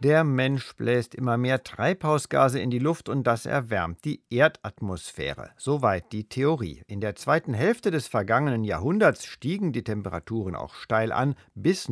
Der Mensch bläst immer mehr Treibhausgase in die Luft und das erwärmt die Erdatmosphäre. Soweit die Theorie. In der zweiten Hälfte des vergangenen Jahrhunderts stiegen die Temperaturen auch steil an, bis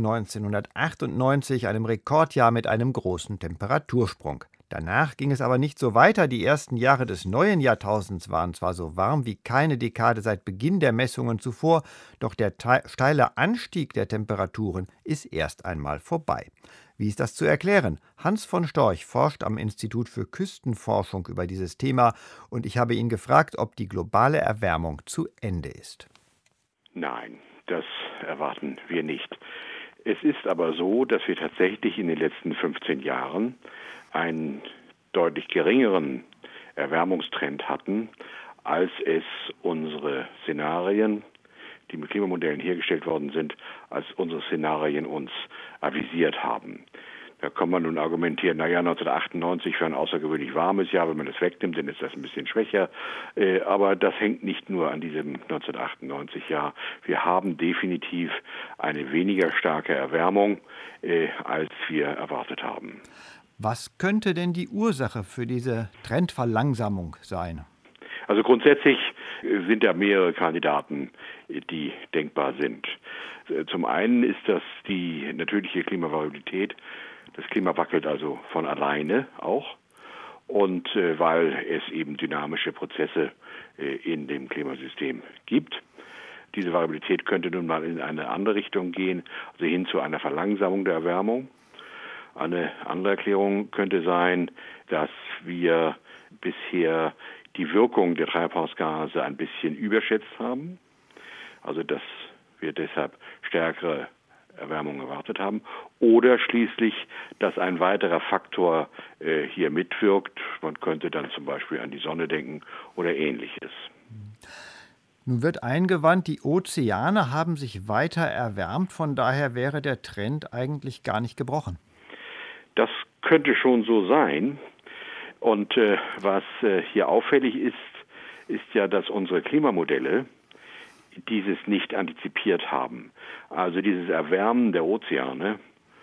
1998, einem Rekordjahr mit einem großen Temperatursprung. Danach ging es aber nicht so weiter. Die ersten Jahre des neuen Jahrtausends waren zwar so warm wie keine Dekade seit Beginn der Messungen zuvor, doch der steile Anstieg der Temperaturen ist erst einmal vorbei. Wie ist das zu erklären? Hans von Storch forscht am Institut für Küstenforschung über dieses Thema und ich habe ihn gefragt, ob die globale Erwärmung zu Ende ist. Nein, das erwarten wir nicht. Es ist aber so, dass wir tatsächlich in den letzten 15 Jahren einen deutlich geringeren Erwärmungstrend hatten, als es unsere Szenarien, die mit Klimamodellen hergestellt worden sind, als unsere Szenarien uns avisiert haben. Da kann man nun argumentieren, 1998 war ein außergewöhnlich warmes Jahr, wenn man das wegnimmt, dann ist das ein bisschen schwächer. Aber das hängt nicht nur an diesem 1998 Jahr. Wir haben definitiv eine weniger starke Erwärmung, als wir erwartet haben. Was könnte denn die Ursache für diese Trendverlangsamung sein? Also grundsätzlich sind da mehrere Kandidaten, die denkbar sind. Zum einen ist das die natürliche Klimavariabilität. Das Klima wackelt also von alleine auch. Und weil es eben dynamische Prozesse in dem Klimasystem gibt. Diese Variabilität könnte nun mal in eine andere Richtung gehen, also hin zu einer Verlangsamung der Erwärmung. Eine andere Erklärung könnte sein, dass wir bisher die Wirkung der Treibhausgase ein bisschen überschätzt haben. Also dass wir deshalb stärkere Erwärmung erwartet haben. Oder schließlich, dass ein weiterer Faktor hier mitwirkt. Man könnte dann zum Beispiel an die Sonne denken oder Ähnliches. Nun wird eingewandt, die Ozeane haben sich weiter erwärmt. Von daher wäre der Trend eigentlich gar nicht gebrochen. Das könnte schon so sein. Und was hier auffällig ist, ist ja, dass unsere Klimamodelle dieses nicht antizipiert haben. Also dieses Erwärmen der Ozeane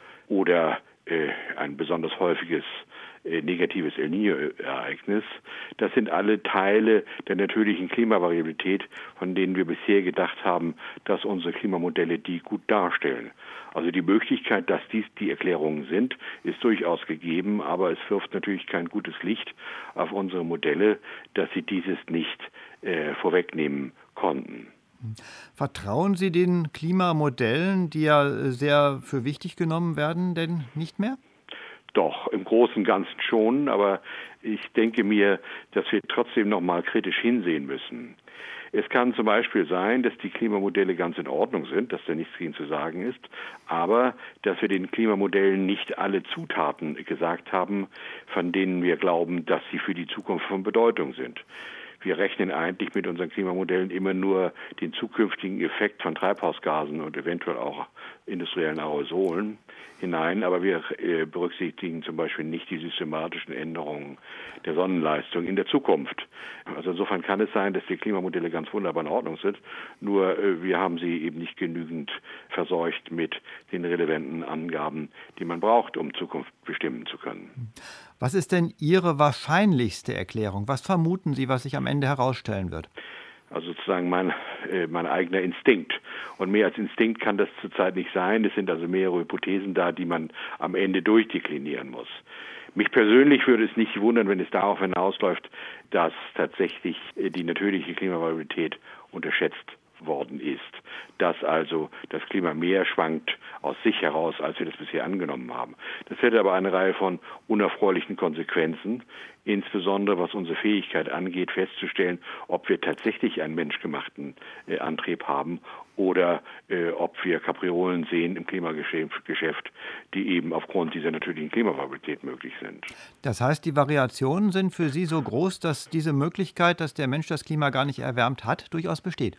oder ein besonders häufiges negatives El Niño-Ereignis, das sind alle Teile der natürlichen Klimavariabilität, von denen wir bisher gedacht haben, dass unsere Klimamodelle die gut darstellen. Also die Möglichkeit, dass dies die Erklärungen sind, ist durchaus gegeben, aber es wirft natürlich kein gutes Licht auf unsere Modelle, dass sie dieses nicht vorwegnehmen konnten. Vertrauen Sie den Klimamodellen, die ja sehr für wichtig genommen werden, denn nicht mehr? Doch, im Großen und Ganzen schon, aber ich denke mir, dass wir trotzdem noch mal kritisch hinsehen müssen. Es kann zum Beispiel sein, dass die Klimamodelle ganz in Ordnung sind, dass da nichts gegen zu sagen ist, aber dass wir den Klimamodellen nicht alle Zutaten gesagt haben, von denen wir glauben, dass sie für die Zukunft von Bedeutung sind. Wir rechnen eigentlich mit unseren Klimamodellen immer nur den zukünftigen Effekt von Treibhausgasen und eventuell auch industriellen Aerosolen hinein, aber wir berücksichtigen zum Beispiel nicht die systematischen Änderungen der Sonnenleistung in der Zukunft. Also insofern kann es sein, dass die Klimamodelle ganz wunderbar in Ordnung sind, nur wir haben sie eben nicht genügend verseucht mit den relevanten Angaben, die man braucht, um Zukunft bestimmen zu können. Was ist denn Ihre wahrscheinlichste Erklärung? Was vermuten Sie, was sich am Ende herausstellen wird? Also sozusagen mein eigener Instinkt. Und mehr als Instinkt kann das zurzeit nicht sein. Es sind also mehrere Hypothesen da, die man am Ende durchdeklinieren muss. Mich persönlich würde es nicht wundern, wenn es darauf hinausläuft, dass tatsächlich die natürliche Klimavariabilität unterschätzt worden ist, dass also das Klima mehr schwankt aus sich heraus, als wir das bisher angenommen haben. Das hätte aber eine Reihe von unerfreulichen Konsequenzen, insbesondere was unsere Fähigkeit angeht, festzustellen, ob wir tatsächlich einen menschgemachten Antrieb haben oder ob wir Kapriolen sehen im Klimageschäft, die eben aufgrund dieser natürlichen Klimavariabilität möglich sind. Das heißt, die Variationen sind für Sie so groß, dass diese Möglichkeit, dass der Mensch das Klima gar nicht erwärmt hat, durchaus besteht?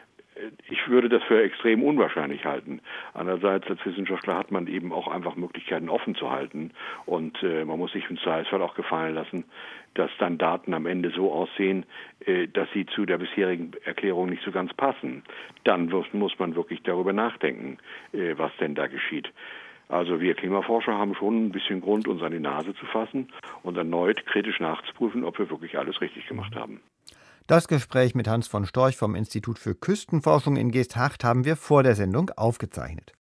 Ich würde das für extrem unwahrscheinlich halten. Andererseits, als Wissenschaftler hat man eben auch einfach Möglichkeiten offen zu halten. Und man muss sich im Zweifelsfall auch gefallen lassen, dass dann Daten am Ende so aussehen, dass sie zu der bisherigen Erklärung nicht so ganz passen. Dann muss man wirklich darüber nachdenken, was denn da geschieht. Also wir Klimaforscher haben schon ein bisschen Grund, uns an die Nase zu fassen und erneut kritisch nachzuprüfen, ob wir wirklich alles richtig gemacht haben. Das Gespräch mit Hans von Storch vom Institut für Küstenforschung in Geesthacht haben wir vor der Sendung aufgezeichnet.